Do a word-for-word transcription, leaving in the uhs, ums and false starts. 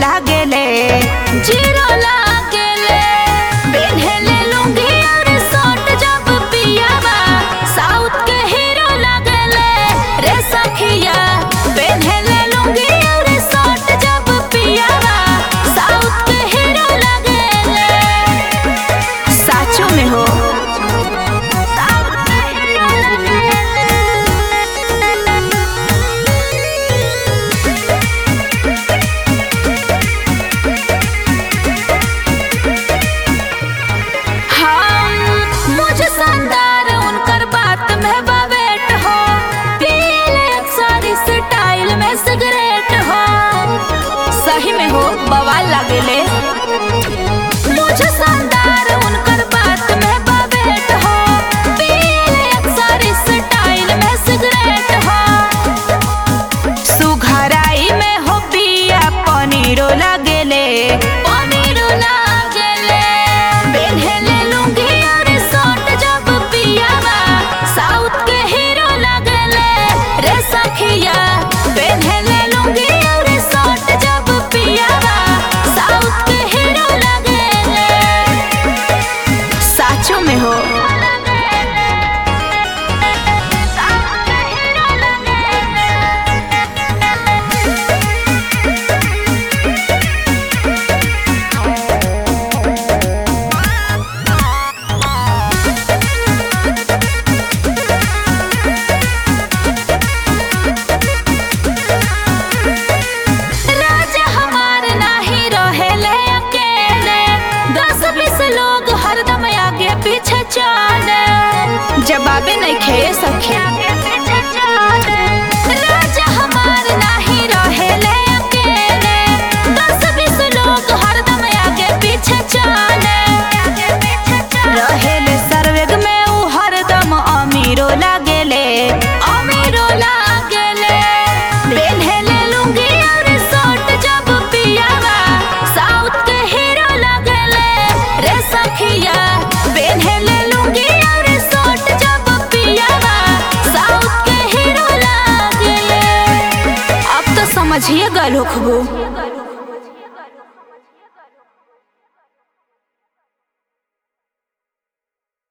लागेले जीरो लागेले पेन्हेले लुंगी और शर्ट जब पियावा साउथ के हीरो लागेले रे सखिया पेन्हेले लुंगी और शर्ट जब पियावा साउथ के हीरो लागेले साचो में हो सिगरेट हो सही में हो बवाल लागेले मुझे शानदार उनकर बात में बावेट हो पीले अक्सर स्टाइल में सिगरेट हो सुघराई में हो पिया पनीरो लागेले पनीरो लागेले पेन्हेले लुंगी और शर्ट जब पियावा साउथ के हीरो लागेले रे सखिया पेन्हेले लुंगी और शर्ट जब पियावा साउथ के हीरो लागेले साचो में हो पीछे चले जवाबे नहीं खे सके राजा हमार नहीं रहेले अकेले दस बीस लोग हरदम आगे पीछे चले रहेले सर्वेग में उ हरदम अमीरो लागेले अमीरो लागेले पेन्हेले लुंगी और शर्ट जब पियावा साउथ के हीरो लागेले रे सखिया पेन्हेले लुंगी और शर्ट जब पियावा साउथ के हीरो लागेले अब तो समझिए गल हो खूब।